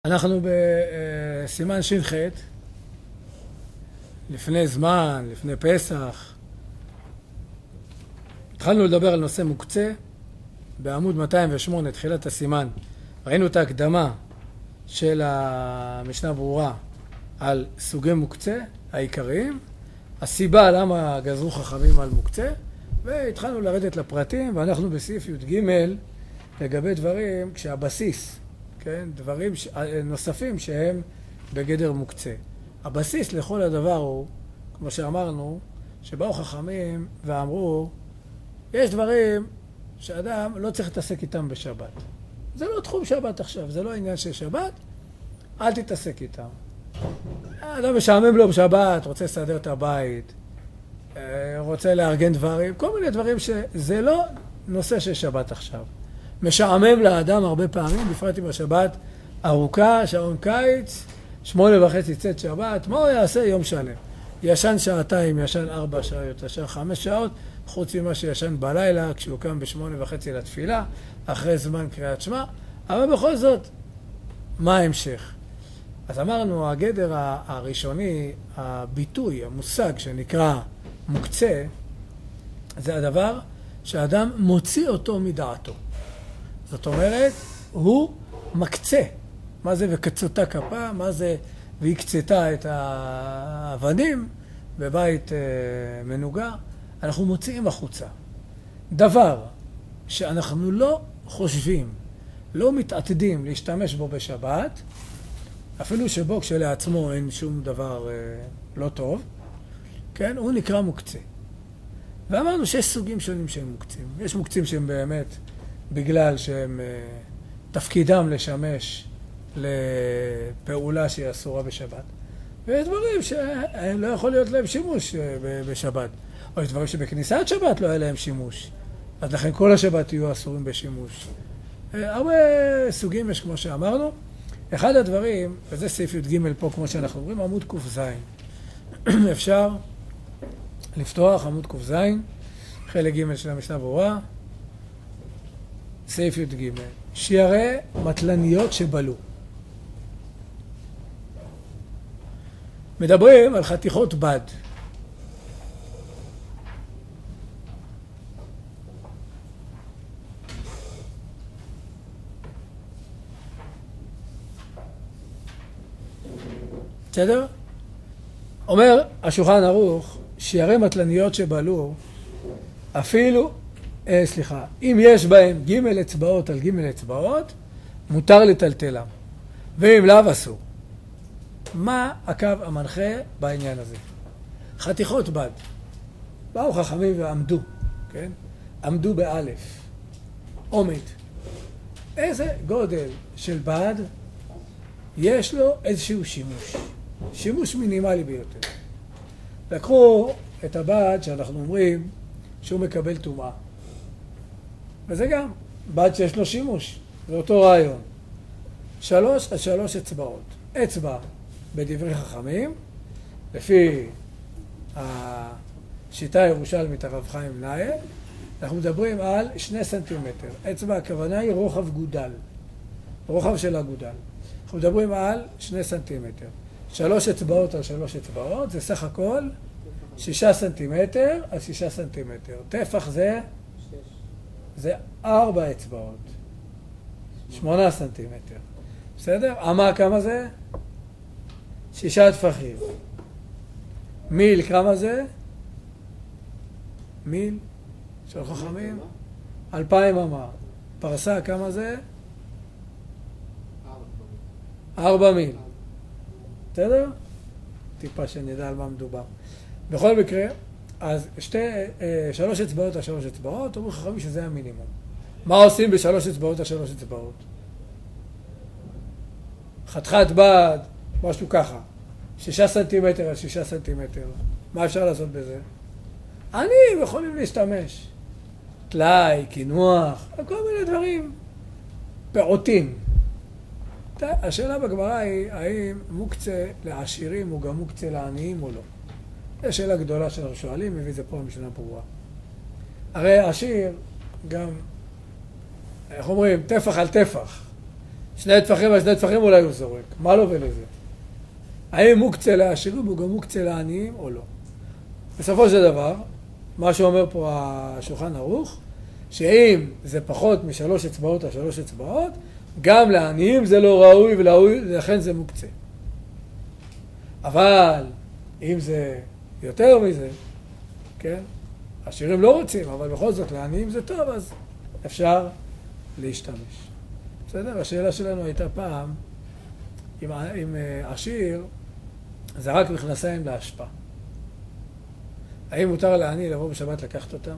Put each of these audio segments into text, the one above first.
אנחנו בסימן ש"ח, לפני זמן, לפני פסח. התחלנו לדבר על נושא מוקצה, בעמוד 208, תחילת הסימן. ראינו את ההקדמה של המשנה ברורה על סוגי מוקצה העיקריים, הסיבה למה גזרו חכמים על מוקצה, והתחלנו לרדת לפרטים, ואנחנו בסעיף י"ג לגבי דברים כשהבסיס, כן, דברים נוספים שהם בגדר מוקצה. הבסיס לכל הדבר הוא, כמו שאמרנו, שבאו חכמים ואמרו, יש דברים שאדם לא צריך להתעסק איתם בשבת. זה לא תחום שבת עכשיו, זה לא עניין של שבת, אל תתעסק איתם. האדם משעמם לו בשבת, רוצה לסדר את הבית, רוצה לארגן דברים, כל מיני דברים שזה לא נושא של שבת עכשיו. משעמם לאדם הרבה פעמים, בפרט עם השבת ארוכה, שעון קיץ, 8:30 צאת שבת, מה הוא יעשה יום שלם? ישן שעתיים, ישן 4 שעות, ישן 5 שעות, חוץ ממה שישן בלילה, כשהוא קם ב8:30 לתפילה, אחרי זמן קריאת שמע, אבל בכל זאת, מה ההמשך? אז אמרנו, הגדר הראשוני, הביטוי, המושג שנקרא מוקצה, זה הדבר שהאדם מוציא אותו מדעתו. זאת אומרת, הוא מקצה. מה זה וקצותה כפה? מה זה והקצתה את האבנים בבית מנוגה? אנחנו מוציאים החוצה. דבר שאנחנו לא חושבים, לא מתעתדים להשתמש בו בשבת, אפילו שבו כשלעצמו אין שום דבר לא טוב, כן? הוא נקרא מוקצה. ואמרנו שיש סוגים שונים שהם מוקצים. יש מוקצים שהם באמת בגלל שהם תפקידם לשמש לפעולה שהיא אסורה בשבת. ויש דברים שלא יכול להיות להם שימוש בשבת. או יש דברים שבכניסת שבת לא היה להם שימוש. אז לכן כל השבת יהיו אסורים בשימוש. הרבה סוגים יש כמו שאמרנו. אחד הדברים, וזה סעיף י"ג פה כמו שאנחנו אומרים, עמוד ק"ז. אפשר לפתוח עמוד ק"ז, חלק ג' של המשנה ברורה. סעיף י"ג, שיערי מטלניות שבלו. מדברים על חתיכות בד. בסדר? אומר השולחן ערוך, שיערי מטלניות שבלו, אפילו אם יש בהם ג' אצבעות על ג' אצבעות, מותר לטלטלם. ואם לאו אסור. מה הקו המנחה בעניין הזה? חתיכות בד. באו חכמים ועמדו, כן? עמדו באלף. עומד. איזה גודל של בד יש לו איזשהו שימוש. שימוש מינימלי ביותר. לקחו את הבד שאנחנו אומרים שהוא מקבל טומאה. וזה גם בד שיש לו שימוש, זה אותו רעיון. 3 עד 3 אצבעות. אצבע בדברי חכמים, לפי השיטה הירושלמית הרב חיים נאה, אנחנו מדברים על 2 סנטימטר. אצבע הכוונה היא רוחב גודל, רוחב של הגודל. אנחנו מדברים על 2 סנטימטר. 3 אצבעות על 3 אצבעות, זה סך הכל 6 סנטימטר על 6 סנטימטר. טפח זה 4 אצבעות, 8 סנטימטר. בסדר? אמה כמה זה? 6 טפחים. מיל כמה זה? מיל של חכמים? 2,000 אמה. פרסה כמה זה? 4 מיל. בסדר? טיפה שנדע על מה מדובר. בכל מקרה, אז 3 אצבעות על 3 אצבעות, אומרים חכמים שזה המינימום. מה עושים ב3 אצבעות על 3 אצבעות? חתיכת בד, משהו ככה. 6 סנטימטר על 6 סנטימטר. מה אפשר לעשות בזה? עניים יכולים להשתמש. תלאי, קינוח, כל מיני דברים. פעוטים. השאלה בגמרא היא, האם מוקצה לעשירים הוא גם מוקצה לעניים או לא? זו שאלה גדולה שאנחנו שואלים, מביא זה פה במשנה ברורה. הרי עשיר גם, איך אומרים, טפח על טפח. שני טפחים על שני טפחים אולי הוא זורק. מה לו ולזה? האם מוקצה לעשירים הוא גם מוקצה לעניים או לא? בסופו של דבר, מה שאומר פה השולחן ערוך, שאם זה פחות משלוש אצבעות על שלוש אצבעות, גם לעניים זה לא ראוי ולכן זה מוקצה. אבל אם זה יותר מזה, כן? עשירים לא רוצים, אבל בכל זאת לעניים זה טוב, אז אפשר להשתמש. בסדר? השאלה שלנו הייתה פעם, אם עשיר זרק מכנסיים להשפעה. האם מותר לעני לבוא בשבת לקחת אותם?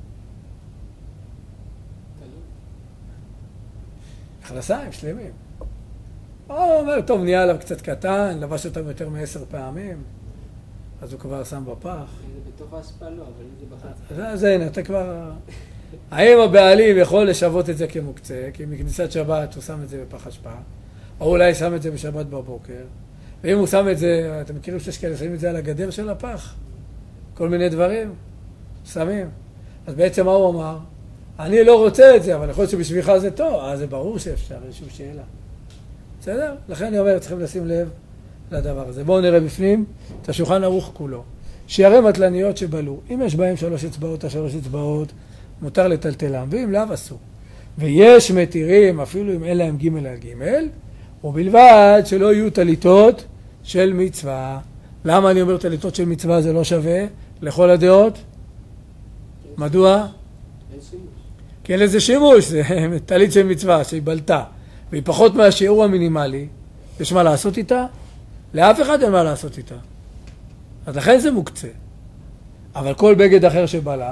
מכנסיים שלמים. הוא אומר, טוב, נהיה עליו קצת קטן, לבש אותם יותר מ10 פעמים, אז הוא כבר שם בפח. זה בתוך ההשפעה לא, אבל זה בחץ. אז הנה, אתה כבר... האם הבעלים יכול לשוות את זה כמוקצה, כי מכניסת שבת הוא שם את זה בפח השפעה, או אולי שם את זה בשבת בבוקר, ואם הוא שם את זה, אתם מכירים שיש כאלה, שמים את זה על הגדר של הפח, כל מיני דברים, שמים. אז בעצם מה הוא אמר? אני לא רוצה את זה, אבל יכול להיות שבשבילך זה טוב, אז זה ברור שאפשר, יש שום שאלה. בסדר? לכן אני אומר, צריכים לשים לב לדבר הזה. בואו נראה בפנים את השולחן ערוך כולו. שערי מטלניות שבלו, אם יש בהם 3 אצבעות על 3 אצבעות, מותר לטלטלם, ואם לאו אסור. ויש מתירים, אפילו אם אין להם ג' על ג', ובלבד שלא יהיו טליתות של מצווה. למה אני אומר טליתות של מצווה זה לא שווה? לכל הדעות? מדוע? אין שימוש. כי אין לזה שימוש, זה טלית של מצווה שהיא בלטה, והיא פחות מהשיעור המינימלי. יש מה לעשות איתה? לאף אחד אין מה לעשות איתה. אז לכן זה מוקצה. אבל כל בגד אחר שבלה,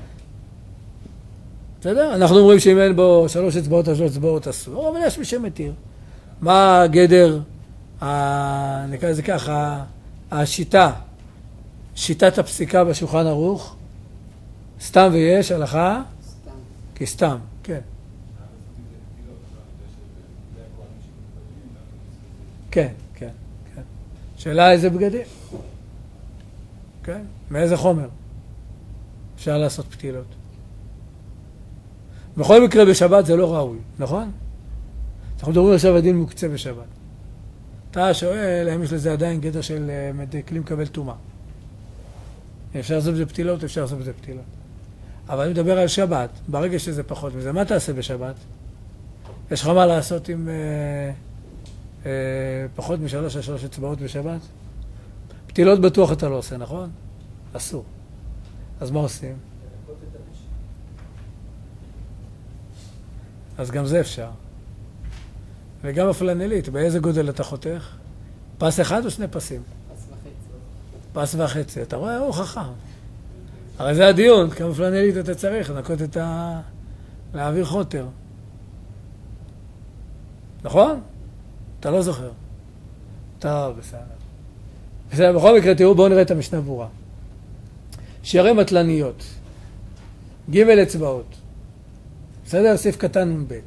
בסדר? אנחנו אומרים שאם אין בו 3 אצבעות על 3 אצבעות אסור, אבל יש מי שמתיר. מה הגדר, נקרא לזה ככה, שיטת הפסיקה בשולחן ערוך? סתם ויש, הלכה? סתם. כי סתם, כן. כן, כן, כן. שאלה איזה בגדים? כן, מאיזה חומר אפשר לעשות פתילות? בכל מקרה בשבת זה לא ראוי, נכון? אנחנו מדברים עכשיו על דין מוקצה בשבת. אתה שואל, האם יש לזה עדיין גדר של כלי מקבל טומאה? אפשר לעשות בזה פתילות, אפשר לעשות בזה פתילות. אבל אני מדבר על שבת, ברגע שזה פחות מזה, מה תעשה בשבת? יש לך מה לעשות עם פחות מ3 על 3 אצבעות בשבת? פתילות בטוח אתה לא עושה, נכון? אסור. אז מה עושים? אז גם זה אפשר. וגם הפלנלית, באיזה גודל אתה חותך? פס אחד או 2 פסים? פס וחצי. פס וחצי. אתה רואה? הוא חכם. הרי זה הדיון, כמה פלנלית אתה צריך, לנקות את להעביר חוטר. נכון? אתה לא זוכר. טוב, בסדר. בסדר, בכל מקרה, תראו, בואו נראה את המשנה ברורה. שערי מטלניות, ג' אצבעות. בסדר? סעיף קטן ב'.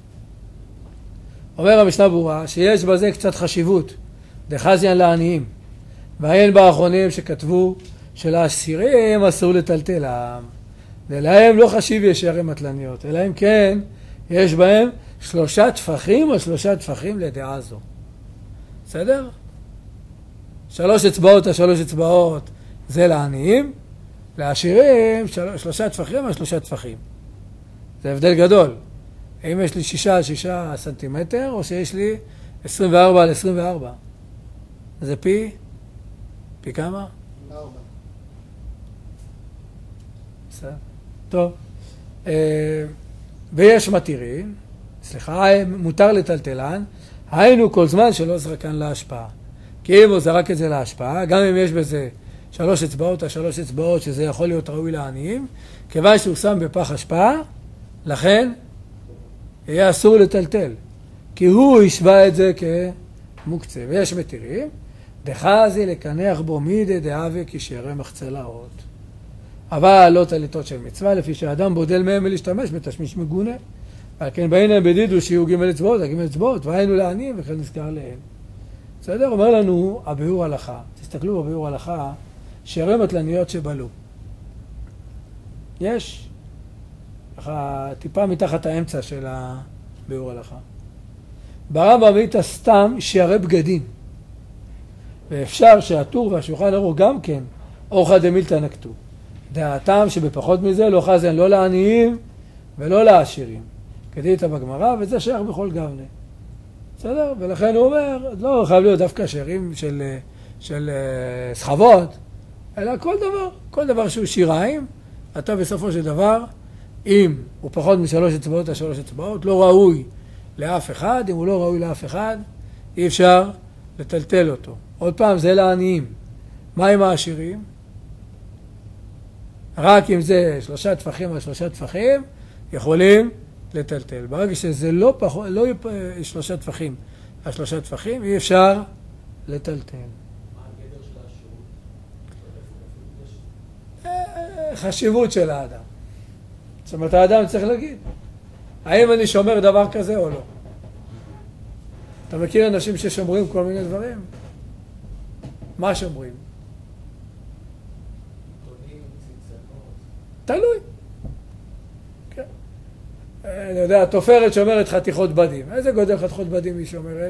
אומר המשנה ברורה שיש בזה קצת חשיבות, דחזיין לעניים. והעין באחרונים שכתבו שלעשירים אסור לטלטלם. ולהם לא חשיב יש שערי מטלניות, אלא אם כן יש בהם 3 טפחים או 3 טפחים לדעה זו. בסדר? 3 אצבעות על 3 אצבעות זה לעניים, לעשירים 3 טפחים על 3 טפחים. זה הבדל גדול. האם יש לי 6 על 6 סנטימטר, או שיש לי 24 על 24? זה פי כמה? 4. בסדר. טוב. ויש מתירים, מותר לטלטלן, היינו כל זמן שלא זרקן להשפעה. כי אם הוא זרק את זה להשפעה, גם אם יש בזה 3 אצבעות על 3 אצבעות, שזה יכול להיות ראוי לעניים, כיוון שהוא שם בפח השפעה, לכן יהיה אסור לטלטל, כי הוא ישווה את זה כמוקצה. ויש מתירים, דחזי לקנח בו מידי דאבה כשערי מחצלאות. אבל לא טליתות של מצווה, לפי שהאדם בודל מהם ולהשתמש בתשמיש מגונה. ועל כן בעינם בדידו שיהיו ג' אצבעות, ג' אצבעות, והיינו לעניים וכן נזכר להן. בסדר? אומר לנו הביאור הלכה, תסתכלו בביאור הלכה, שערי מטלניות שבלו. יש. ככה טיפה מתחת האמצע של הביאור הלכה. ברמב"ם ראית סתם שערי בגדים. ואפשר שהטור והשולחן ערוך גם כן, אורחא דמילתא נקטו. דעתם שבפחות מזה לא חזן לא לעניים ולא לעשירים. כדאית בגמרא, וזה שייך בכל גבנה. בסדר? ולכן הוא אומר, לא חייב להיות דווקא שערים של סחבות, אלא כל דבר שהוא שיריים, אתה בסופו של דבר, אם הוא פחות משלוש אצבעות, השלוש אצבעות, לא ראוי לאף אחד, אם הוא לא ראוי לאף אחד, אי אפשר לטלטל אותו. עוד פעם, זה לעניים. מה עם העשירים? רק אם זה 3 טפחים על 3 טפחים, יכולים לטלטל. ברגע שזה לא 3 טפחים על 3 טפחים, אי אפשר לטלטל. מה הגדר של השירות? חשיבות של האדם. זאת אומרת, האדם צריך להגיד, האם אני שומר דבר כזה או לא? אתה מכיר אנשים ששומרים כל מיני דברים? מה שומרים? תלוי. כן. אני יודע, התופרת שומרת חתיכות בדים. איזה גודל חתיכות בדים היא שומרת?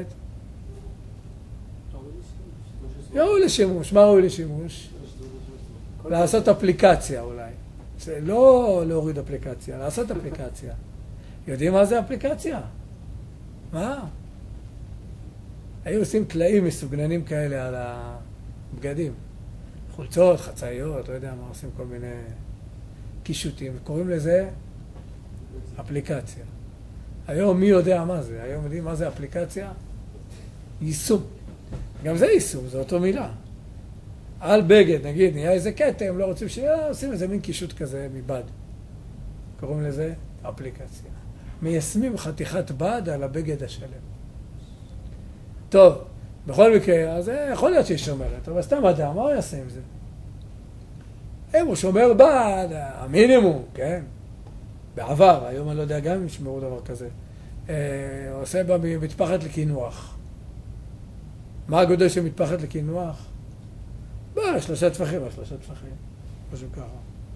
ראוי לשימוש. מה ראוי לשימוש? לעשות אפליקציה אולי. זה לא להוריד אפליקציה, לעשות אפליקציה. יודעים מה זה אפליקציה? מה? היו עושים טלאים מסוגננים כאלה על הבגדים. חולצות, חצאיות, לא יודע מה, עושים כל מיני קישוטים, וקוראים לזה אפליקציה. היום מי יודע מה זה? היום יודעים מה זה אפליקציה? יישום. גם זה יישום, זו אותו מילה. על בגד, נגיד, נהיה איזה קטם, לא רוצים שיהיה, עושים איזה מין קישוט כזה מבד. קוראים לזה אפליקציה. מיישמים חתיכת בד על הבגד השלם. טוב, בכל מקרה, אז יכול להיות שהיא שומרת, אבל סתם אדם, מה הוא יעשה עם זה? אם הוא שומר בד, המינימום, כן? בעבר, היום אני לא יודע גם אם ישמרו דבר כזה. הוא עושה בה מטפחת לקינוח. מה הגודל של מטפחת לקינוח? 3 טפחים, 3 טפחים. משהו ככה.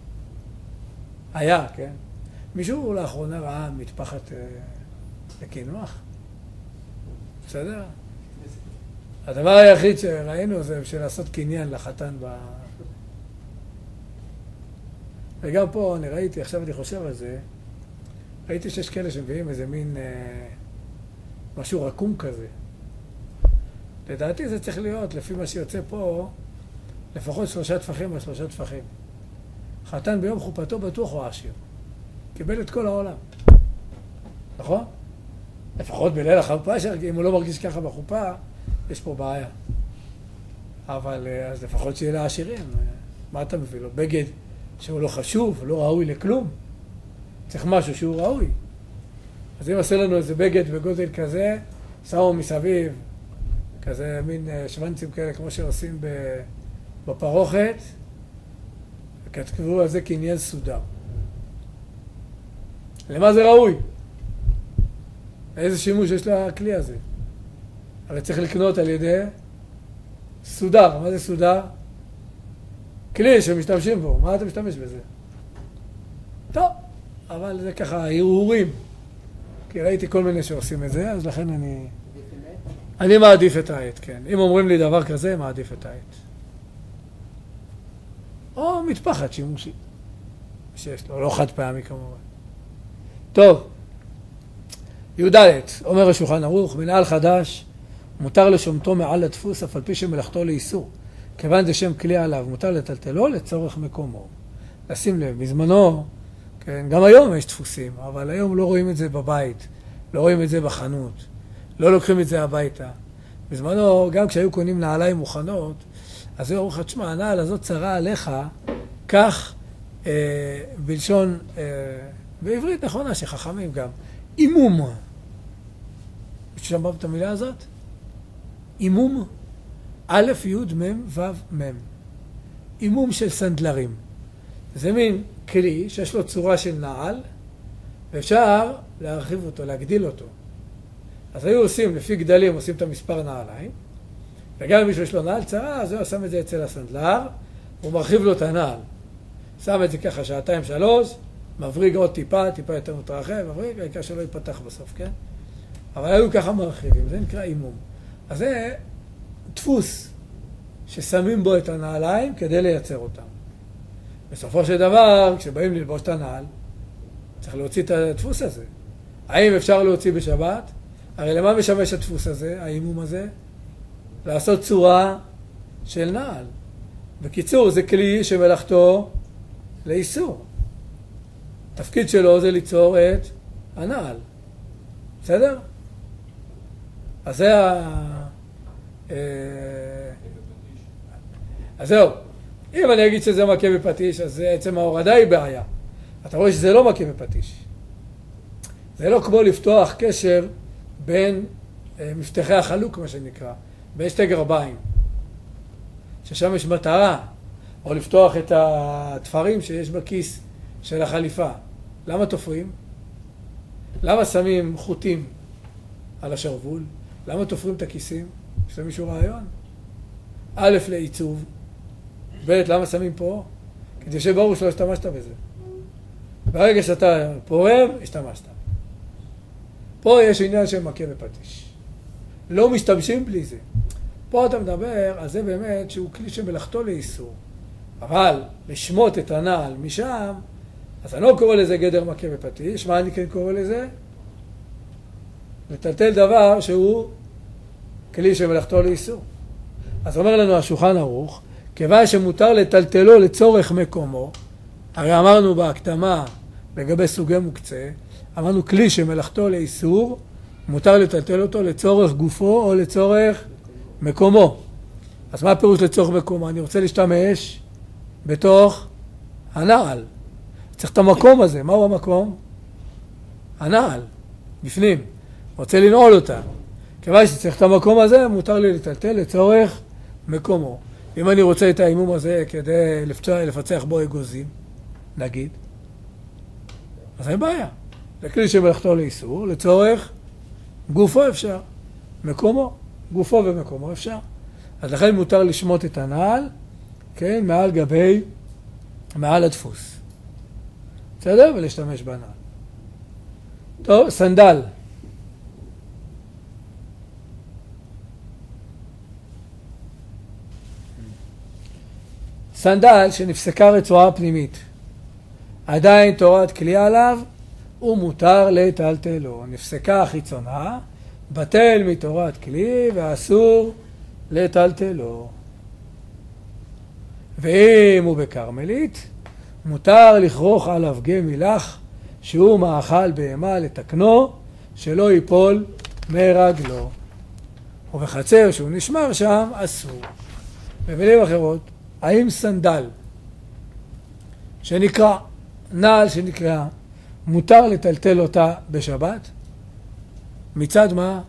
היה, כן? מישהו לאחרונה ראה מטפחת לקינוח? בסדר? הדבר היחיד שראינו זה בשביל לעשות קניין לחתן וגם פה אני ראיתי, עכשיו אני חושב על זה, ראיתי שיש כאלה שמביאים איזה מין משהו רקום כזה. לדעתי זה צריך להיות, לפי מה שיוצא פה, לפחות 3 טפחים על 3 טפחים. חתן ביום חופתו בטוח הוא עשיר. קיבל את כל העולם. נכון? לפחות בליל החופה, אם הוא לא מרגיש ככה בחופה, יש פה בעיה. אבל אז לפחות שיהיה לעשירים. מה אתה מביא לו? בגד שהוא לא חשוב, לא ראוי לכלום. צריך משהו שהוא ראוי. אז אם עושה לנו איזה בגד בגודל כזה, שמו מסביב, כזה מין שוונצים כאלה כמו שעושים בפרוכת, וכתבו על זה קניין סודר. למה זה ראוי? איזה שימוש יש לכלי הזה? הרי צריך לקנות על ידי סודר. מה זה סודר? כלי שמשתמשים בו. מה אתה משתמש בזה? טוב, אבל זה ככה הרהורים. כי ראיתי כל מיני שעושים את זה, אז לכן אני מעדיף את העט, כן. אם אומרים לי דבר כזה, מעדיף את העט. או מטפחת שימושי. שיש לו, לא חד פעמי כמובן. טוב. י"ד, אומר השולחן ערוך, מנהל חדש, מותר לשומתו מעל הדפוס, אף על פי שמלאכתו לאיסור. כיוון זה שם כלי עליו, מותר לטלטלו לצורך מקומו. לשים לב, בזמנו, כן, גם היום יש דפוסים, אבל היום לא רואים את זה בבית, לא רואים את זה בחנות, לא לוקחים את זה הביתה. בזמנו, גם כשהיו קונים נעליים מוכנות, אז היו אומרים לך, תשמע, הנעל הזאת צרה עליך, כך בלשון, בעברית נכונה שחכמים גם, אימום. שמעת את המילה הזאת? אימום, א', י', מ', ו', מ'. אימום של סנדלרים. זה מין כלי שיש לו צורה של נעל, ואפשר להרחיב אותו, להגדיל אותו. אז היו עושים, לפי גדלים, עושים את המספר נעליים, וגם אם מישהו יש לו נעל צרה, אז הוא שם את זה אצל הסנדלר, הוא מרחיב לו את הנעל. שם את זה ככה 2-3, מבריג עוד טיפה יותר מתרחב, מבריג, העיקר שלא ייפתח בסוף, כן? אבל היו ככה מרחיבים, זה נקרא אימום. אז זה דפוס ששמים בו את הנעליים כדי לייצר אותם. בסופו של דבר, כשבאים ללבוש את הנעל, צריך להוציא את הדפוס הזה. האם אפשר להוציא בשבת? הרי למה משמש הדפוס הזה, האימום הזה? לעשות צורה של נעל. בקיצור, זה כלי שמלאכתו לאיסור. התפקיד שלו זה ליצור את הנעל. בסדר? אז זה אז זהו. אם אני אגיד שזה מכה בפטיש, אז עצם ההורדה היא בעיה. אתה רואה שזה לא מכה בפטיש. זה לא כמו לפתוח קשר בין מפתחי החלוק, מה שנקרא, בין שתי גרביים, ששם יש מטרה, או לפתוח את התפרים שיש בכיס של החליפה. למה תופרים? למה שמים חוטים על השרוול? למה תופרים את הכיסים? יש למישהו רעיון? א', לעיצוב, ב', למה שמים פה? כדי שברור שלא השתמשת בזה. ברגע שאתה פורם, השתמשת. פה יש עניין של מכה בפטיש. לא משתמשים בלי זה. פה אתה מדבר, אז זה באמת שהוא כלי שמלאכתו לאיסור. אבל לשמוט את הנעל משם, אז אני לא קורא לזה גדר מכה בפטיש. מה אני כן קורא לזה? לטלטל דבר שהוא כלי שמלאכתו לאיסור. אז אומר לנו השולחן ערוך, כיוון שמותר לטלטלו לצורך מקומו, הרי אמרנו בהקדמה לגבי סוגי מוקצה, אמרנו כלי שמלאכתו לאיסור, מותר לטלטל אותו לצורך גופו או לצורך מקומו. אז מה הפירוש לצורך מקומו? אני רוצה להשתמש בתוך הנעל. צריך את המקום הזה. מהו המקום? הנעל, בפנים. רוצה לנעול אותה. כיוון שצריך את המקום הזה, מותר לי לטלטל לצורך מקומו. אם אני רוצה את האימום הזה כדי לפצח בו אגוזים, נגיד, אז אין בעיה. זה כלי שמלאכתו לאיסור, לצורך גופו אפשר, מקומו, גופו ומקומו אפשר. אז לכן מותר לשמוט את הנעל, כן, מעל הדפוס. בסדר? ולהשתמש בנעל. טוב, סנדל. סנדל שנפסקה רצועה פנימית, עדיין תורת כלי עליו, הוא מותר לטלטלו. נפסקה חיצונה, בטל מתורת כלי ואסור לטלטלו. ואם הוא בקרמלית, מותר לכרוך עליו גמי לך, שהוא מאכל בהמה לתקנו, שלא ייפול מרגלו. ובחצר שהוא נשמר שם, אסור. במילים אחרות, האם סנדל שנקרא, נעל שנקרא, מותר לטלטל אותה בשבת? מצד מה?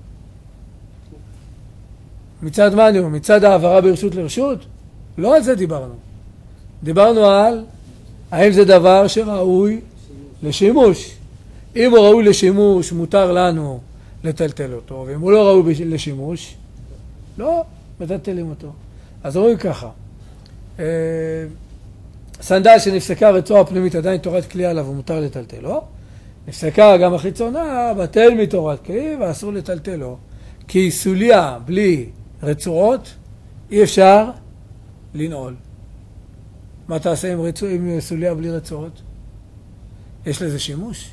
מצד מה אני אומר? מצד העברה ברשות לרשות? לא על זה דיברנו. דיברנו על האם זה דבר שראוי לשימוש. אם הוא ראוי לשימוש, מותר לנו לטלטל אותו, ואם הוא לא ראוי לשימוש, לא מטלטלים אותו. אז אומרים ככה, סנדל שנפסקה רצועה פנימית עדיין תורת כלי עליו ומותר לטלטלו, נפסקה גם החיצונה, בטל מתורת כלי ואסור לטלטלו, כי סוליה בלי רצועות אי אפשר לנעול. מה תעשה עם סוליה בלי רצועות? יש לזה שימוש?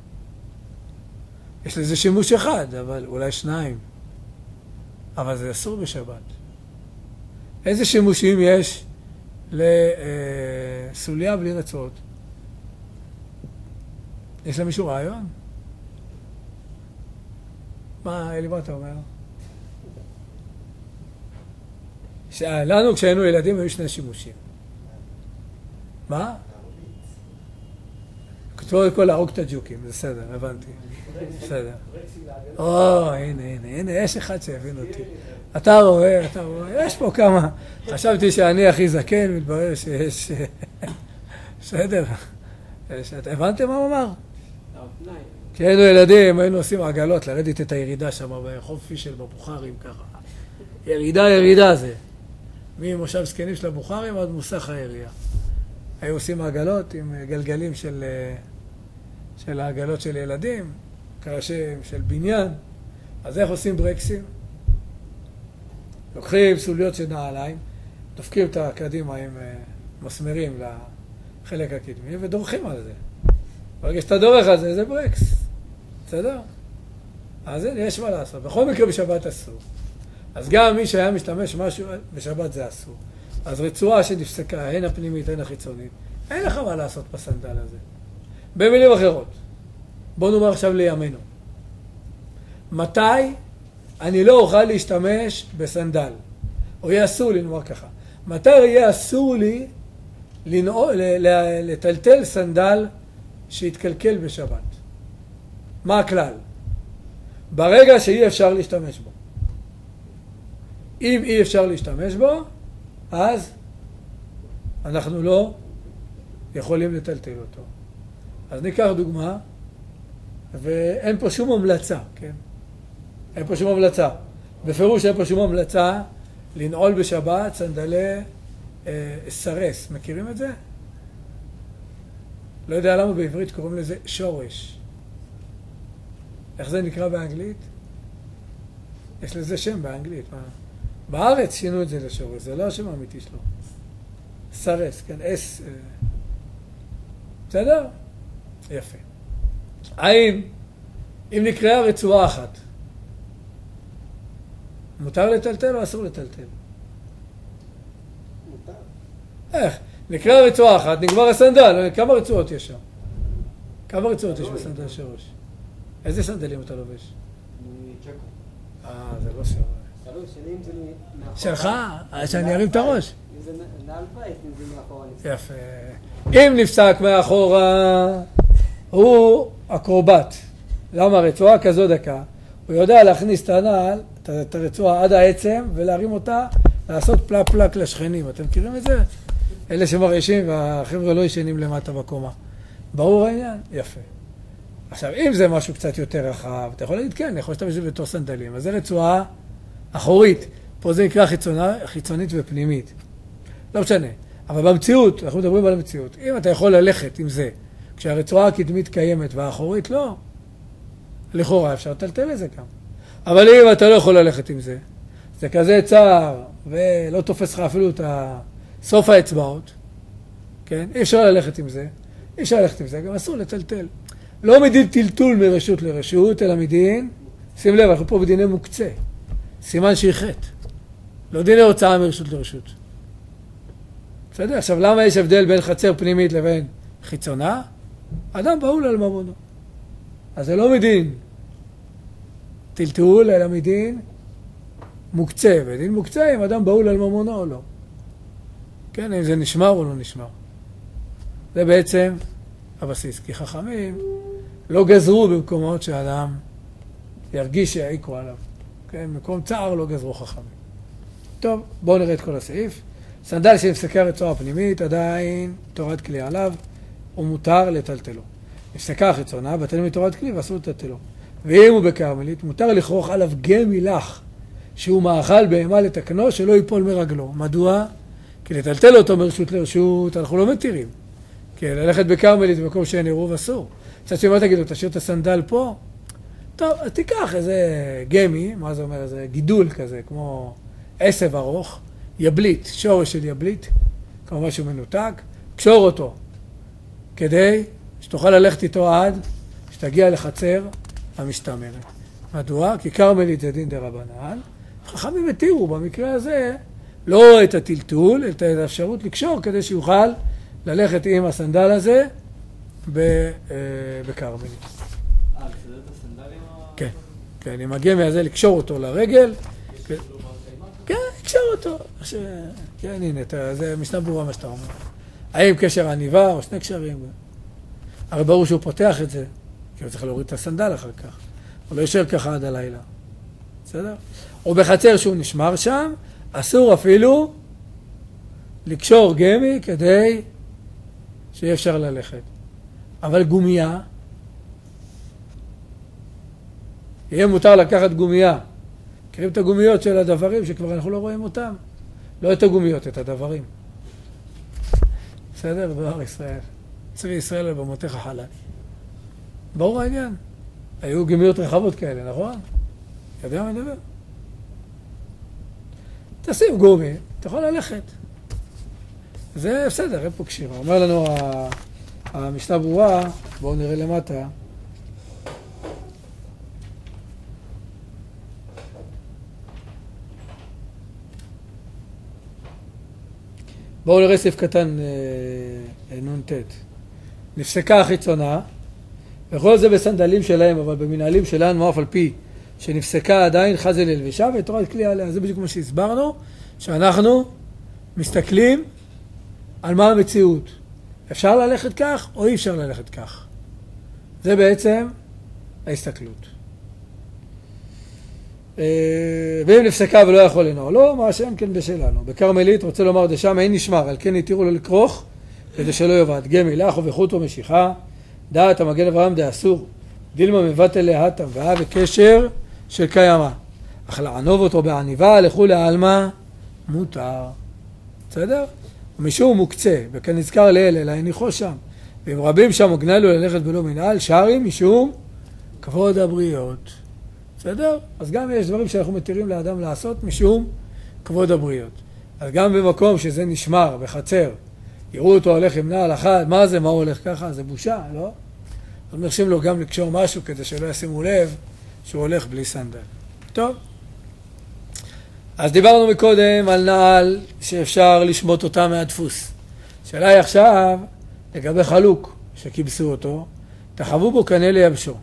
יש לזה שימוש אחד, אבל אולי שניים. אבל זה אסור בשבת. איזה שימושים יש לסוליה בלי רצועות? יש למישהו רעיון? מה, אלי, מה אתה אומר? לנו כשהיינו ילדים היו שני שימושים. מה? כתבו את כל להרוג את הג'וקים, זה בסדר, הבנתי. בסדר. הנה, יש אחד שהבין אותי. אתה רואה, יש פה כמה. חשבתי שאני הכי זקן, מתברר שיש... בסדר. הבנתם מה הוא אמר? כשהיינו ילדים, היינו עושים עגלות, לרדת את הירידה שם, בחוף פישל בבוכרים ככה. ירידה זה. ממושב זקנים של הבוכרים עד מוסך העירייה. היו עושים עגלות עם גלגלים של העגלות של ילדים, קרשים של בניין, אז איך עושים ברקסים? לוקחים סוליות של נעליים, דופקים את הקדימה עם מסמרים לחלק הקדמי ודורכים על זה. ברגע שאתה דורך על זה, זה ברקס. בסדר? אז יש מה לעשות. בכל מקרה בשבת אסור. אז גם מי שהיה משתמש משהו, בשבת זה אסור. אז רצועה שנפסקה, הן הפנימית, הן החיצונית, אין לך מה לעשות בסנדל הזה. במילים אחרות, בואו נאמר עכשיו לימינו. מתי אני לא אוכל להשתמש בסנדל? או יהיה אסור לי, נאמר ככה. מתי יהיה אסור לי לטלטל סנדל שיתקלקל בשבת? מה הכלל? ברגע שאי אפשר להשתמש בו. אם אי אפשר להשתמש בו, אז אנחנו לא יכולים לטלטל אותו. אז ניקח דוגמה, ואין פה שום המלצה, כן? אין פה שום המלצה. בפירוש אין פה שום המלצה לנעול בשבת סנדלי סרס. מכירים את זה? לא יודע למה בעברית קוראים לזה שורש. איך זה נקרא באנגלית? יש לזה שם באנגלית. בארץ שינו את זה לשורש, זה לא השם האמיתי שלו. סרס, כן, אס. בסדר? יפה. האם, אם נקראה רצועה אחת, מותר לטלטל או אסור לטלטל? מותר. איך? נקראה רצועה אחת, נגמר הסנדל, כמה רצועות יש שם? כמה רצועות יש בסנדל שורש? איזה סנדלים אתה לובש? צ'קו. זה לא שורש. תלוי, שלי אם זה מאחורה. שלך? שאני ארים את הראש. אם זה נעל בית, אם זה מאחורה נפסק. יפה. אם נפסק מאחורה, הוא הקורבט. למה? רצועה כזו דקה. הוא יודע להכניס את הנעל, את הרצועה עד העצם, ולהרים אותה, לעשות פלק פלק לשכנים. אתם מכירים את זה? אלה שמרעישים והחבר'ה לא ישנים למטה בקומה. ברור העניין? יפה. עכשיו, אם זה משהו קצת יותר רחב, אתה יכול להגיד, כן, אני יכול להשתמש בזה בתור סנדלים. אז זה רצועה אחורית. פה זה נקרא חיצונית ופנימית. לא משנה. אבל במציאות, אנחנו מדברים על המציאות. אם אתה יכול ללכת עם זה, כשהרצועה הקדמית קיימת והאחורית לא, לכאורה אפשר לטלטל את זה גם. אבל אם אתה לא יכול ללכת עם זה, זה כזה צער, ולא תופס לך אפילו את סוף האצבעות, כן? אי אפשר ללכת עם זה. אי אפשר ללכת עם זה, גם אסור לטלטל. לא מדין טלטול מרשות לרשות, אלא מדין, שים לב, אנחנו פה בדיני מוקצה. סימן שהיא חטא. לא דיני הוצאה מרשות לרשות. בסדר? עכשיו, למה יש הבדל בין חצר פנימית לבין חיצונה? אדם בהול על ממונו. אז זה לא מדין טלטול, אלא מדין מוקצה. ודין מוקצה אם אדם בהול על ממונו או לא. כן, אם זה נשמר או לא נשמר. זה בעצם הבסיס. כי חכמים לא גזרו במקומות שאדם ירגיש שהעיקו עליו. כן, במקום צער לא גזרו חכמים. טוב, בואו נראה את כל הסעיף. סנדל שנפסקה רצועה פנימית, עדיין תורת כלי עליו, ומותר לטלטלו. נפסקה החיצונה, בטל מתורת כלי ואסור לטלטלו. ואם הוא בקרמלית, מותר לכרוך עליו גמי לך, שהוא מאכל בהמה לתקנו, שלא ייפול מרגלו. מדוע? כי לטלטל אותו מרשות לרשות, אנחנו לא מתירים. כי ללכת בקרמלית במקום שאין עירוב אסור. קצת שמה תגידו, תשאיר את הסנדל פה? טוב, אז תיקח איזה גמי, מה זה אומר? איזה גידול כזה, כמו עשב ארוך, יבלית, שורש של יבלית, כמובן שהוא מנותק, קשור אותו, כדי שתוכל ללכת איתו עד שתגיע לחצר המשתמרת. מדוע? כי קרמלית זה דין דרבנן, חכמים התירו במקרה הזה לא את הטלטול, אלא את האפשרות לקשור כדי שיוכל ללכת עם הסנדל הזה בקרמלית. לסדר את הסנדלים? כן, כן, עם הגמי הזה לקשור אותו לרגל. כן, קשר אותו. כן, הנה, זה משנה ברורה מה שאתה אומר. האם קשר עניבה או שני קשרים? הרי ברור שהוא פותח את זה, כי הוא צריך להוריד את הסנדל אחר כך. הוא לא ישר ככה עד הלילה. בסדר? או בחצר שהוא נשמר שם, אסור אפילו לקשור גמי כדי שיהיה אפשר ללכת. אבל גומיה, יהיה מותר לקחת גומיה. מכירים את הגומיות של הדברים שכבר אנחנו לא רואים אותם? לא את הגומיות, את הדברים. בסדר? בהר ישראל. צבי ישראל ובמותיך חלל. ברור העניין. היו גמיות רחבות כאלה, נכון? יודע מה אני מדבר? תשים גומי, אתה יכול ללכת. זה בסדר, אין פה קשירה. אומר לנו המשנה ברורה, בואו נראה למטה. בואו נראה סעיף קטן נ"ט. נפסקה החיצונה, וכל זה בסנדלים שלהם, אבל במנהלים שלנו, אף על פי שנפסקה עדיין חזי ללבישה ותורת כלי עליה. זה בדיוק כמו שהסברנו, שאנחנו מסתכלים על מה המציאות. אפשר ללכת כך או אי אפשר ללכת כך. זה בעצם ההסתכלות. ואם נפסקה ולא יכול לנוע, לא, מה שאין כן בשלנו. בקרמלית רוצה לומר דשם אין נשמר, על כן התירו לו לכרוך כדי שלא יובד. גמי לך וחוט ומשיכה, דעת המגן אברהם דאסור, דילמה מבטל להטם ואה וקשר של קיימה. אך לענוב אותו בעניבה לכו לעלמה מותר. בסדר? ומשום מוקצה, וכן נזכר לאלה, להניחו שם. ואם רבים שם מגנה לו ללכת בלא מנהל, שרים משום כבוד הבריות. בסדר? אז גם יש דברים שאנחנו מתירים לאדם לעשות משום כבוד הבריות. אז גם במקום שזה נשמר בחצר, יראו אותו הולך עם נעל אחד, מה זה, מה הוא הולך ככה? זה בושה, לא? אז מרשים לו גם לקשור משהו כדי שלא ישימו לב שהוא הולך בלי סנדל. טוב. אז דיברנו מקודם על נעל שאפשר לשמוט אותה מהדפוס. שאלה היא עכשיו לגבי חלוק שכיבסו אותו, תחבו בו קנה לייבשו.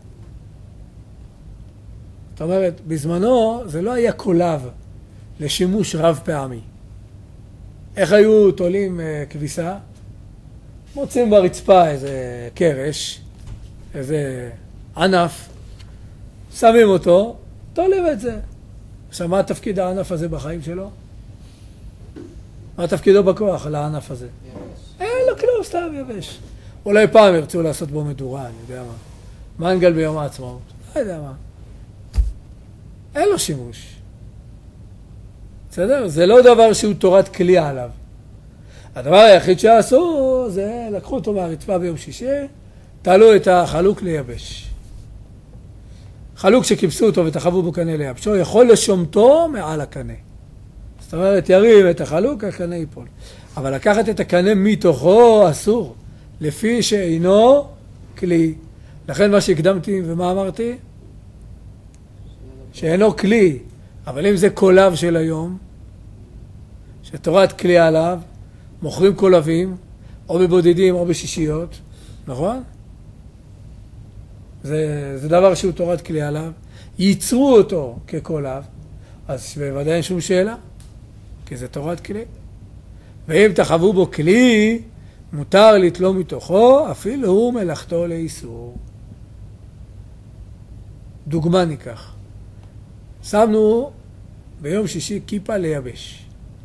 זאת אומרת, בזמנו זה לא היה קולב לשימוש רב פעמי. איך היו תולים כביסה? מוצאים ברצפה איזה קרש, איזה ענף, שמים אותו, תולים את זה. עכשיו, מה תפקיד הענף הזה בחיים שלו? מה תפקידו בכוח על הענף הזה? אין לו כלום, סתם יבש. אולי פעם ירצו לעשות בו מדורה, אני יודע מה. מנגל ביום העצמאות, לא יודע מה. אין לו שימוש. בסדר? זה לא דבר שהוא תורת כלי עליו. הדבר היחיד שעשו זה לקחו אותו מהרצפה ביום שישי, תעלו את החלוק לייבש. חלוק שכיבסו אותו ותחבו בו קנה לייבשו, יכול לשומתו מעל הקנה. זאת אומרת, ירים את החלוק, הקנה ייפול. אבל לקחת את הקנה מתוכו אסור, לפי שאינו כלי. לכן מה שהקדמתי ומה אמרתי? שאינו כלי, אבל אם זה קולב של היום, שתורת כלי עליו, מוכרים קולבים, או בבודדים או בשישיות, נכון? זה דבר שהוא תורת כלי עליו, ייצרו אותו כקולב, אז בוודאי אין שום שאלה, כי זה תורת כלי. ואם תחבו בו כלי, מותר לתלום מתוכו, אפילו הוא מלאכתו לאיסור. דוגמה ניקח. שמנו ביום שישי כיפה לייבש.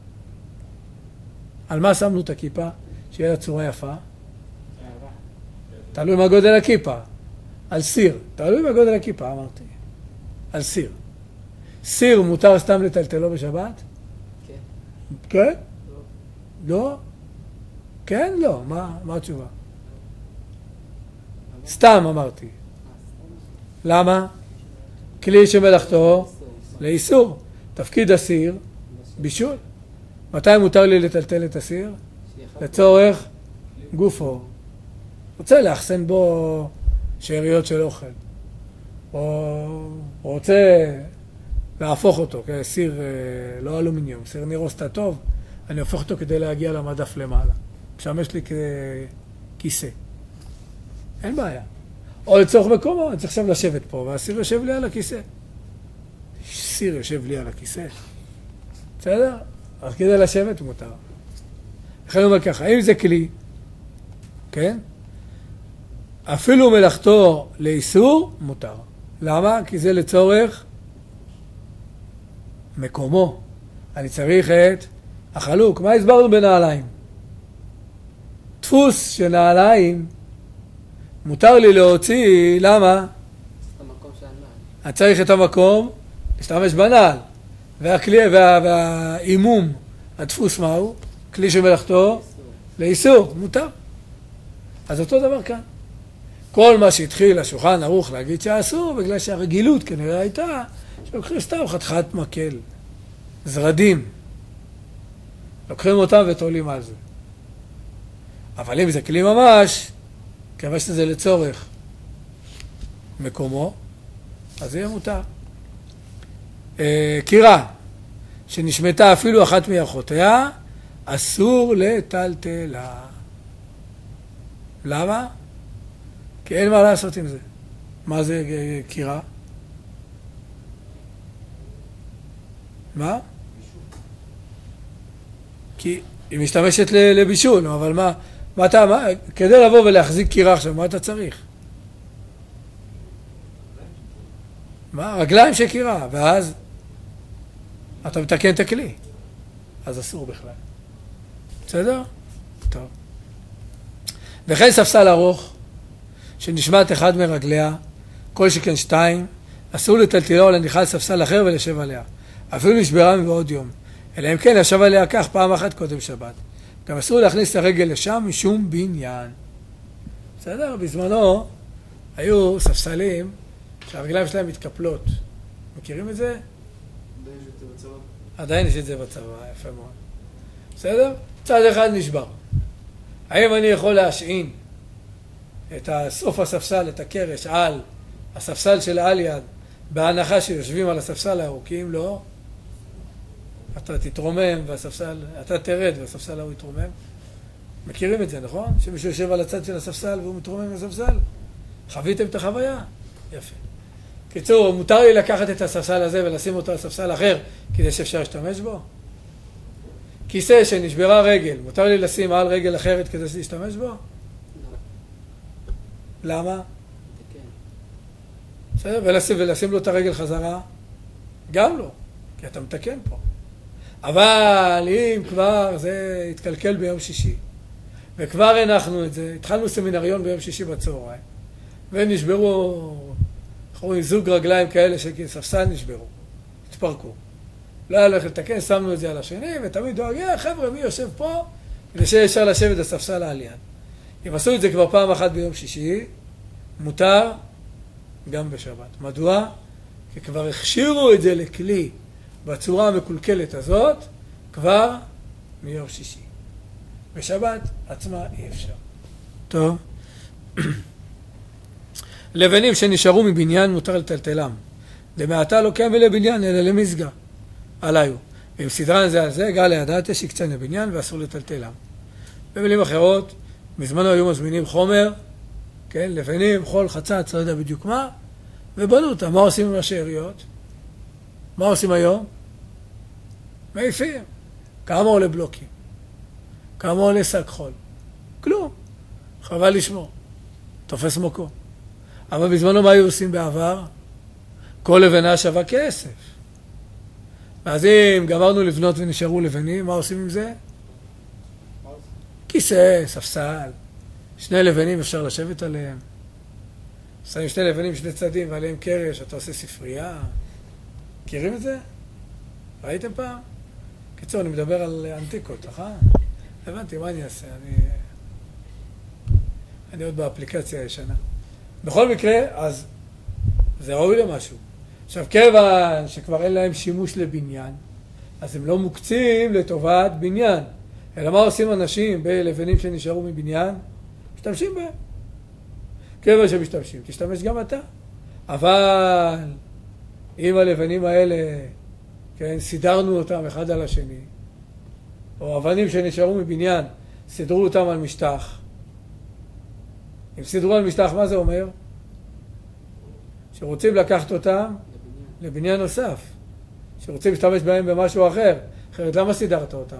על מה שמנו את הכיפה? שיהיה לה צורה יפה. תלוי מה גודל הכיפה. על סיר. תלוי מה גודל הכיפה, אמרתי. על סיר. סיר מותר סתם לטלטלו בשבת? כן. כן? לא. כן? לא. מה התשובה? סתם אמרתי. למה? כלי שמלאכתו לאיסור. תפקיד הסיר, בישול. מתי מותר לי לטלטל את הסיר? לצורך גופו. רוצה לאחסן בו שאריות של אוכל. או רוצה להפוך אותו, סיר לא אלומיניום, סיר נירוסטה טוב, אני הופך אותו כדי להגיע למדף למעלה. משמש לי ככיסא. אין בעיה. או לצורך מקומו, אני צריך עכשיו לשבת פה, והסיר יושב לי על הכיסא. סיר יושב לי על הכיסא. בסדר? אז כדי לשבת מותר. לכן הוא אומר ככה, אם זה כלי, כן? אפילו מלאכתו לאיסור, מותר. למה? כי זה לצורך מקומו. אני צריך את החלוק. מה הסברנו בנעליים? דפוס של נעליים מותר לי להוציא, למה? המקום של הנעל. אני צריך את המקום להשתמש בנעל. והכלי והאימום, הדפוס מהו? כלי שמלאכתו לאיסור, מותר. אז אותו דבר כאן. כל מה שהתחיל השולחן ערוך להגיד שאסור, בגלל שהרגילות כנראה הייתה, שלוקחים סתם חתיכת מקל, זרדים, לוקחים אותם ותולים על זה. אבל אם זה כלי ממש, כיוון שזה לצורך מקומו, אז זה יהיה מותר. קירה, שנשמתה אפילו אחת מאחותיה, אסור לטלטלה. למה? כי אין מה לעשות עם זה. מה זה קירה? מה? כי היא משתמשת לבישול, אבל מה אתה, כדי לבוא ולהחזיק קירה עכשיו, מה אתה צריך? מה? רגליים של קירה, ואז אתה מתקן את הכלי. אז אסור בכלל. בסדר? טוב. וכן ספסל ארוך, שנשמט אחד מרגליה, כל שכן 2, אסור לטלטלה או להניחה על ספסל אחר ולשב עליה. אפילו נשברה מבעוד יום. אלא אם כן ישב עליה כך פעם אחת קודם שבת. גם אסור להכניס את הרגל לשם משום בניין. בסדר? בזמנו היו ספסלים שהרגליים שלהם מתקפלות. מכירים את זה? עדיין יש את זה בצבא, יפה מאוד. בסדר? צד אחד נשבר. האם אני יכול להשעין את סוף הספסל, את הקרש, על הספסל של על יד, בהנחה שיושבים על הספסל הארוכים? לא. אתה תתרומם והספסל, אתה תרד והספסל ההוא יתרומם. מכירים את זה, נכון? שמישהו יושב על הצד של הספסל והוא מתרומם מהספסל? חוויתם את החוויה? יפה. קיצור, מותר לי לקחת את הספסל הזה ולשים אותו על ספסל אחר כדי שאפשר להשתמש בו? כיסא שנשברה רגל, מותר לי לשים על רגל אחרת כדי להשתמש בו? למה? בסדר, ולשים לו את הרגל חזרה? גם לא, כי אתה מתקן פה. אבל אם כבר זה התקלקל ביום שישי, וכבר הנחנו את זה, התחלנו סמינריון ביום שישי בצהריים, ונשברו, זוג רגליים כאלה שספסל נשברו, התפרקו. לא היה הולך לתקן, שמנו את זה על השני, ותמיד דואגים, חבר'ה, מי יושב פה? כדי שאפשר לשבת הספסל על יד. אם עשו את זה כבר פעם אחת ביום שישי, מותר גם בשבת. מדוע? כי כבר הכשירו את זה לכלי בצורה המקולקלת הזאת, כבר מיום שישי. בשבת עצמה אי אפשר. טוב. לבנים שנשארו מבניין מותר לטלטלם. למעטה לא קם ולבניין, אלא למסגה. עליו. ואם סדרן זה על זה, גל לידעתה שיקצן לבניין ואסור לטלטלם. במילים אחרות, בזמנו היו מזמינים חומר, כן, לבנים, חול, חצץ, לא יודע בדיוק מה, ובנו אותם. מה עושים עם השאריות? מה עושים היום? מעיפים. כמה עולה בלוקים? כמה עולה שק חול? כלום. חבל לשמור. תופס מקום. אבל בזמנו מה היו עושים בעבר? כל לבנה שווה כסף. ואז אם גמרנו לבנות ונשארו לבנים, מה עושים עם זה? כיסא, ספסל. 2 לבנים אפשר לשבת עליהם. שמים 2 לבנים 2 צדים ועליהם קרש, אתה עושה ספרייה. מכירים את זה? ראיתם פעם? קיצור, אני מדבר על אנטיקות, נכון? הבנתי, מה אני אעשה? אני עוד באפליקציה הישנה. בכל מקרה, אז זה ראוי למשהו. עכשיו, כיוון שכבר אין להם שימוש לבניין, אז הם לא מוקצים לטובת בניין. אלא מה עושים אנשים בלבנים שנשארו מבניין? משתמשים בהם. כיוון שמשתמשים, תשתמש גם אתה. אבל אם הלבנים האלה, כן, סידרנו אותם אחד על השני, או אבנים שנשארו מבניין, סידרו אותם על משטח. אם סידרו על משטח, מה זה אומר? שרוצים לקחת אותם לבניין נוסף. שרוצים להשתמש בהם במשהו אחר. אחרת, למה סידרת אותם?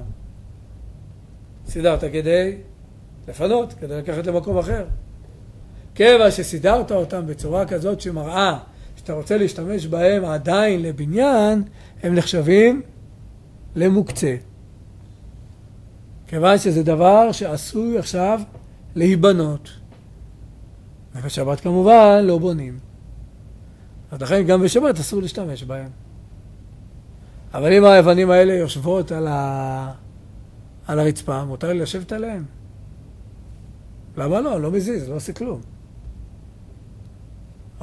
סידרת כדי לפנות, כדי לקחת למקום אחר. כיוון שסידרת אותם בצורה כזאת שמראה שאתה רוצה להשתמש בהם עדיין לבניין, הם נחשבים למוקצה. כיוון שזה דבר שעשוי עכשיו להיבנות. ובשבת כמובן לא בונים. אז לכן גם בשבת אסור להשתמש בהם. אבל אם האבנים האלה יושבות על הרצפה, מותר לי לשבת עליהם. למה לא? לא מזיז, לא עושה כלום.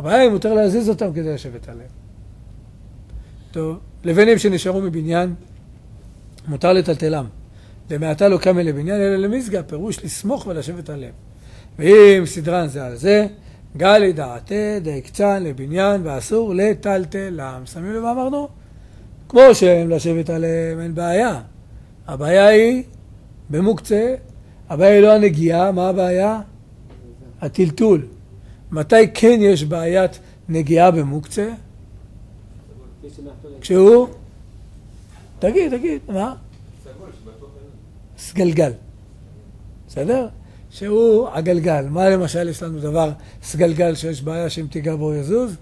הבעיה היא מותר להזיז אותם כדי לשבת עליהם. טוב, לבנים שנשארו מבניין, מותר לטלטלם. למעטה לא קם אלה בניין, אלא למזגה, פירוש לסמוך ולשבת עליהם. ואם סדרן זה על זה, גלי דעתה דיקצן לבניין, ואסור לטלטלם. שמים לב מה אמרנו? כמו שהם לשבת עליהם, אין בעיה. הבעיה היא במוקצה, הבעיה היא לא הנגיעה, מה הבעיה? הטלטול. מתי כן יש בעיית נגיעה במוקצה? כשהוא? תגיד, מה? סגלגל. בסדר? שהוא הגלגל. מה למשל יש לנו דבר סגלגל שיש בעיה שאם תיגע בו יזוז?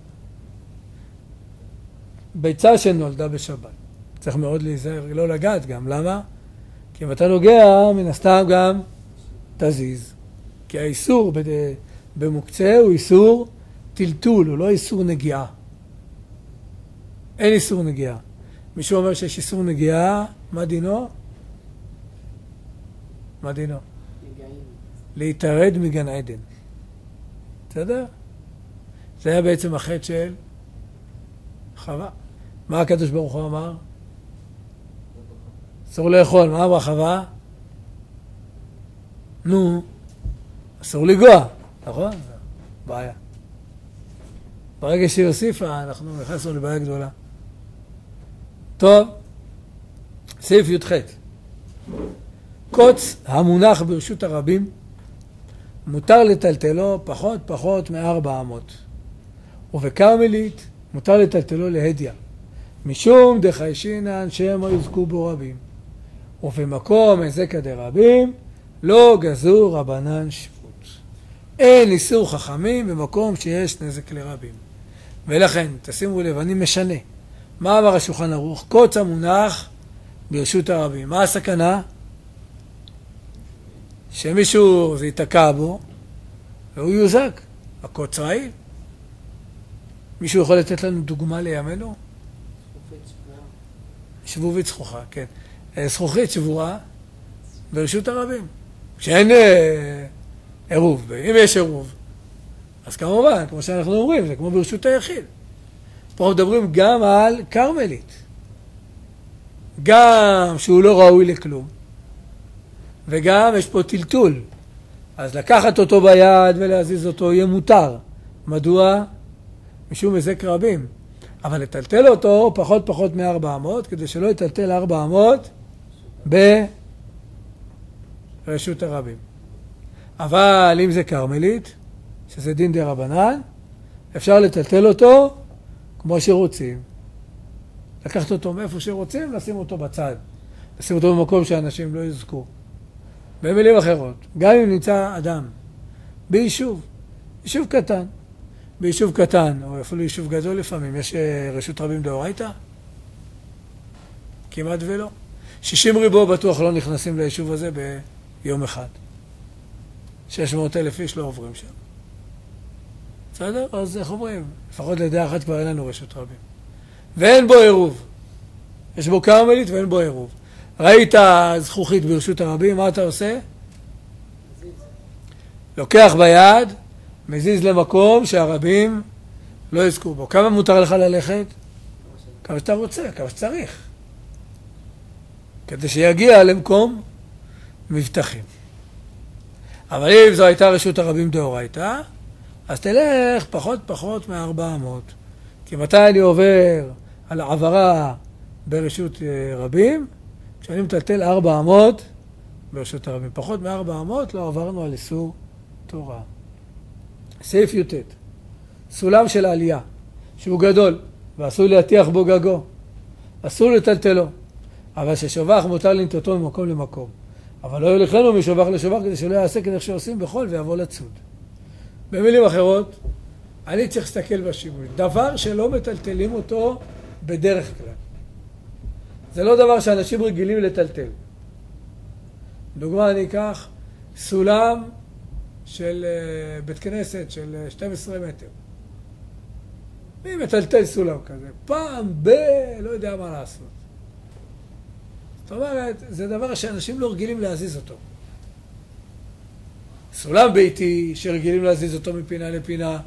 ביצה שנולדה בשבת. צריך מאוד להיזהר, לא לגעת גם. למה? כי אם אתה נוגע, מן הסתם גם תזיז. כי האיסור במוקצה הוא איסור טלטול, הוא לא איסור נגיעה. אין איסור נגיעה. מישהו אומר שיש איסור נגיעה, מה דינו? מה דינו? להתארד מגן עדן. בסדר? זה היה בעצם החטא של חווה. מה הקדוש ברוך הוא אמר? אסור לאכול. מה אמרה חווה? נו, אסור לגוע. נכון? בעיה. ברגע שהיא הוסיפה, אנחנו נכנסנו לבעיה גדולה. טוב, סעיף י"ח. קוץ המונח ברשות הרבים, מותר לטלטלו פחות מ4 אמות. ובקרמלית מותר לטלטלו להדיה. משום דחיישינן שמא יזכו בו רבים. ובמקום הזקא דרבים לא גזור רבנן שבות. אין איסור חכמים במקום שיש נזק לרבים. ולכן, תשימו לב, אני משנה. מה אמר השולחן ערוך? קוץ המונח ברשות הרבים. מה הסכנה? שמישהו זה ייתקע בו והוא יוזק. הקוץ רעיל. מישהו יכול לתת לנו דוגמה לימינו? שבובית זכוכה, כן. זכוכית שבורה ברשות הרבים. כשאין עירוב. אם יש עירוב, אז כמובן, כמו שאנחנו אומרים, זה כמו ברשות היחיד. פה מדברים גם על קרמלית. גם שהוא לא ראוי לכלום. וגם יש פה טלטול. אז לקחת אותו ביד ולהזיז אותו יהיה מותר. מדוע? משום מזק רבים. אבל לטלטל אותו פחות מ400, כדי שלא יטלטל 400 ברשות הרבים. אבל אם זה קרמלית, שזה דין דה רבנן, אפשר לטלטל אותו כמו שרוצים. לקחת אותו מאיפה שרוצים, לשים אותו בצד. לשים אותו במקום שאנשים לא יזכו. במילים אחרות, גם אם נמצא אדם ביישוב, יישוב קטן, ביישוב קטן, או אפילו יישוב גדול לפעמים, יש רשות רבים דאורייתא? כמעט ולא. 60 ריבו בטוח לא נכנסים ליישוב הזה ביום אחד. 600,000 איש לא עוברים שם. בסדר? אז איך אומרים? לפחות לדעה אחת כבר אין לנו רשות רבים. ואין בו עירוב. יש בו קרמלית ואין בו עירוב. ראית זכוכית ברשות הרבים, מה אתה עושה? לוקח ביד, מזיז למקום שהרבים לא יזכו בו. כמה מותר לך ללכת? כמה שאתה רוצה, כמה שצריך. כדי שיגיע למקום מבטחים. אבל אם זו הייתה רשות הרבים דאורייתא, אז תלך פחות מ400. כי מתי אני עובר על העברה ברשות רבים? כשאני מטלטל 400 ברשות הרבים. פחות מ400 לא עברנו על איסור תורה. סעיף י"ט. סולם של העלייה, שהוא גדול, ואסור להטיח בו גגו. אסור לטלטלו. אבל ששובח מותר לנטותו ממקום למקום. אבל לא יוליכנו משובח לשובח כדי שלא יעשה כדי שעושים בחול ויבוא לצוד. במילים אחרות, אני צריך להסתכל בשימוש. דבר שלא מטלטלים אותו בדרך כלל. זה לא דבר שאנשים רגילים לטלטל. דוגמה אני אקח סולם של בית כנסת של 12 מטר. מי מטלטל סולם כזה? פעם לא יודע מה לעשות. זאת אומרת, זה דבר שאנשים לא רגילים להזיז אותו. סולם ביתי שרגילים להזיז אותו מפינה לפינה,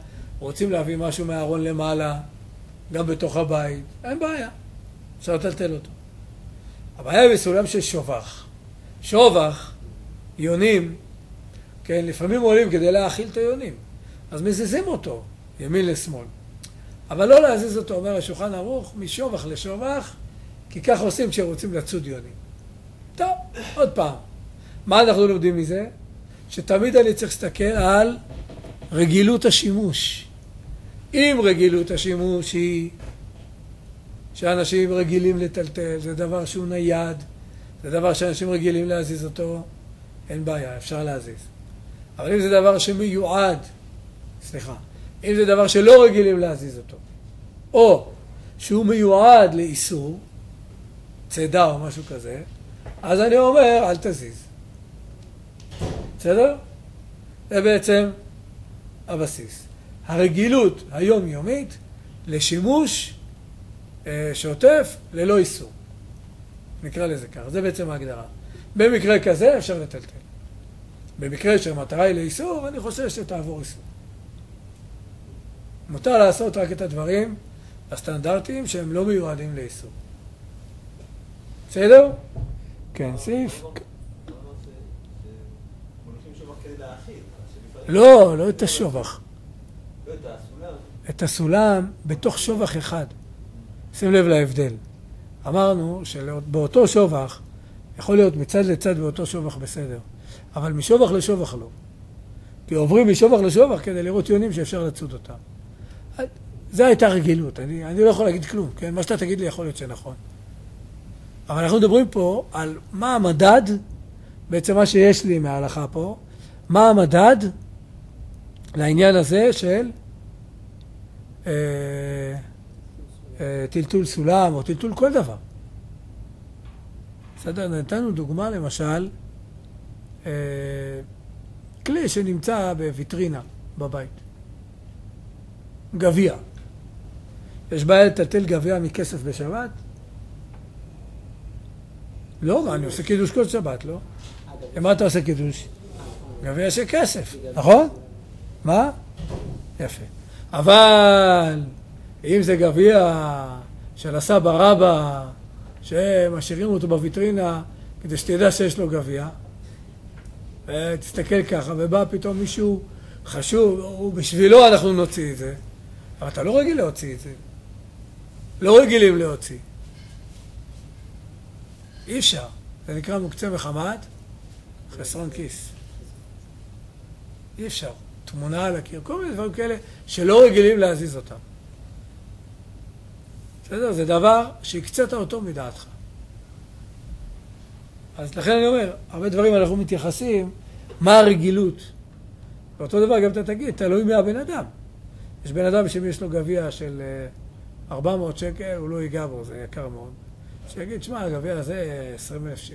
רוצים להביא משהו מהארון למעלה, גם בתוך הבית, אין בעיה, אפשר לטלטל אותו. הבעיה בסולם של שובח. שובח, יונים, כן, לפעמים עולים כדי להאכיל את היונים, אז מזיזים אותו, ימין לשמאל. אבל לא להזיז אותו, אומר השולחן ערוך, משובח לשובח, כי כך עושים כשרוצים לצוד יונים. טוב, עוד פעם. מה אנחנו לומדים מזה? שתמיד אני צריך להסתכל על רגילות השימוש. אם רגילות השימוש היא שאנשים רגילים לטלטל, זה דבר שהוא נייד, זה דבר שאנשים רגילים להזיז אותו, אין בעיה, אפשר להזיז. אבל אם זה דבר שמיועד, אם זה דבר שלא רגילים להזיז אותו, או שהוא מיועד לאיסור, צידה או משהו כזה, אז אני אומר, אל תזיז. בסדר? זה בעצם הבסיס. הרגילות היומיומית לשימוש שוטף ללא איסור. נקרא לזה כך. זה בעצם ההגדרה. במקרה כזה אפשר לטלטל. במקרה שהמטרה היא לאיסור, אני חושב שתעבור איסור. מותר לעשות רק את הדברים הסטנדרטיים שהם לא מיועדים לאיסור. בסדר? כן, סעיף. לא, לא את השובח. את הסולם בתוך שובח אחד. שים לב להבדל. אמרנו שבאותו שובח יכול להיות מצד לצד באותו שובח בסדר, אבל משובח לשובח לא. כי עוברים משובח לשובח כדי לראות יונים שאפשר לצוד אותם. זה הייתה רגילות, אני לא יכול להגיד כלום, כן? מה שאתה תגיד לי יכול להיות שנכון. אבל אנחנו מדברים פה על מה המדד, בעצם מה שיש לי מההלכה פה, מה המדד לעניין הזה של טלטול סולם או טלטול כל דבר. בסדר, נתנו דוגמה למשל, כלי שנמצא בוויטרינה בבית. גביע. יש בעיה לטלטל גביע מכסף בשבת? לא, אני עושה קידוש כל שבת, לא? למה אתה עושה קידוש? גביע של כסף, נכון? מה? יפה. אבל אם זה גביע של הסבא רבא, שמשאירים אותו בוויטרינה כדי שתדע שיש לו גביע, ותסתכל ככה, ובא פתאום מישהו חשוב, ובשבילו אנחנו נוציא את זה, אבל אתה לא רגיל להוציא את זה. לא רגילים להוציא. אי אפשר. זה נקרא מוקצה מחמת חסרון כיס. אי אפשר. תמונה על הקיר, כל מיני דברים כאלה שלא רגילים להזיז אותם. בסדר? זה דבר שהקצת אותו מדעתך. אז לכן אני אומר, הרבה דברים אנחנו מתייחסים, מה הרגילות? ואותו דבר גם אתה תגיד, תלוי מהבן אדם. יש בן אדם שאם יש לו גביע של 400 שקל, הוא לא ייגע בו, זה יקר מאוד. שיגיד, שמע, הגביע הזה 20,000 שקל.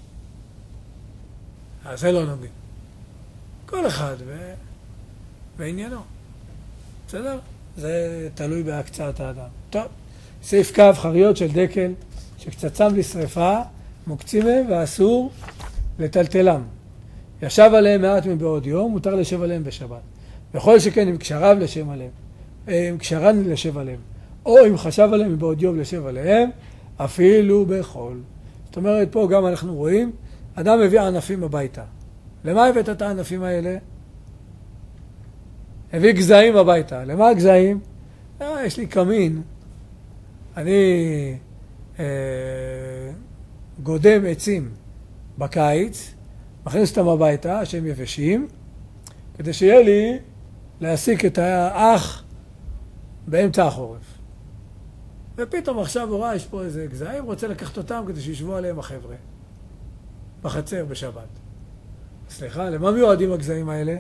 אז זה לא נוגע. כל אחד בעניינו. בסדר? זה תלוי בהקצת האדם. טוב, סעיף קו, חריות של דקל, שקצצם לשריפה, מוקצים הם ואסור לטלטלם. ישב עליהם מעט מבעוד יום, מותר לשב עליהם בשבת. בכל שכן אם קשריו לשב עליהם, אם קשרן לשב עליהם, או אם חשב עליהם מבעוד יום לשב עליהם, אפילו בחול. זאת אומרת, פה גם אנחנו רואים, אדם מביא ענפים הביתה. למה הבאת את הענפים האלה? הביא גזעים הביתה. למה הגזעים? יש לי קמין. אני גודם עצים בקיץ, מכניס אותם הביתה, שהם יבשים, כדי שיהיה לי להסיק את האח באמצע החורף. ופתאום עכשיו הוא ראה, יש פה איזה גזעים, רוצה לקחת אותם כדי שישבו עליהם החבר'ה. בחצר בשבת. סליחה, למה מיועדים הגזעים האלה?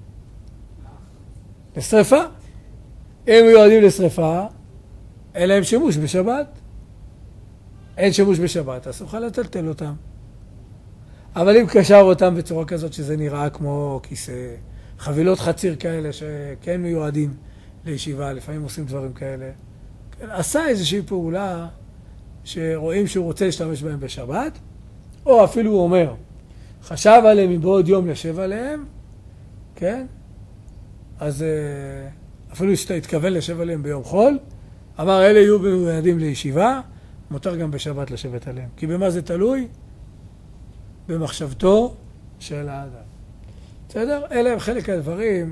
לשריפה. הם מיועדים לשריפה, אין להם שימוש בשבת. אין שימוש בשבת, אז אוכל לטלטל אותם. אבל אם קשר אותם בצורה כזאת שזה נראה כמו כיסא, חבילות חציר כאלה שכן מיועדים לישיבה, לפעמים עושים דברים כאלה, כן, עשה איזושהי פעולה שרואים שהוא רוצה להשתמש בהם בשבת, או אפילו הוא אומר, חשב עליהם מבעוד יום לשב עליהם, כן? אז אפילו שאתה התכוון לשב עליהם ביום חול, אמר אלה יהיו מיועדים לישיבה, מותר גם בשבת לשבת עליהם. כי במה זה תלוי? במחשבתו של האדם. בסדר? אלה הם חלק הדברים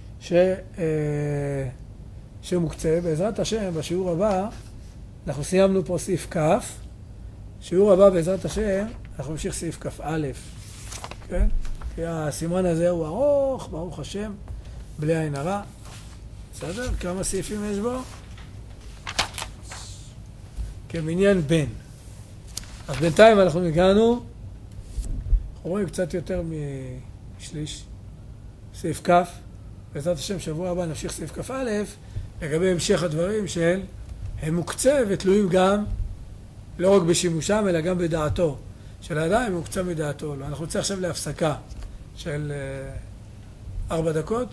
שמוקצה. בעזרת השם, בשיעור הבא, אנחנו סיימנו פה סעיף כ', שיעור הבא בעזרת השם, אנחנו נמשיך סעיף כ"א, כן? כי הסימן הזה הוא ארוך, ברוך השם, בלי עין הרע. בסדר? כמה סעיפים יש בו? כמניין בן. אז בינתיים אנחנו הגענו, אנחנו רואים קצת יותר משליש, סעיף כ', בעזרת השם שבוע הבא נמשיך סעיף כ"א, לגבי המשך הדברים של הם מוקצה ותלויים גם, לא רק בשימושם, אלא גם בדעתו של האדם, הם מוקצה מדעתו. אנחנו נצא עכשיו להפסקה של 4 דקות,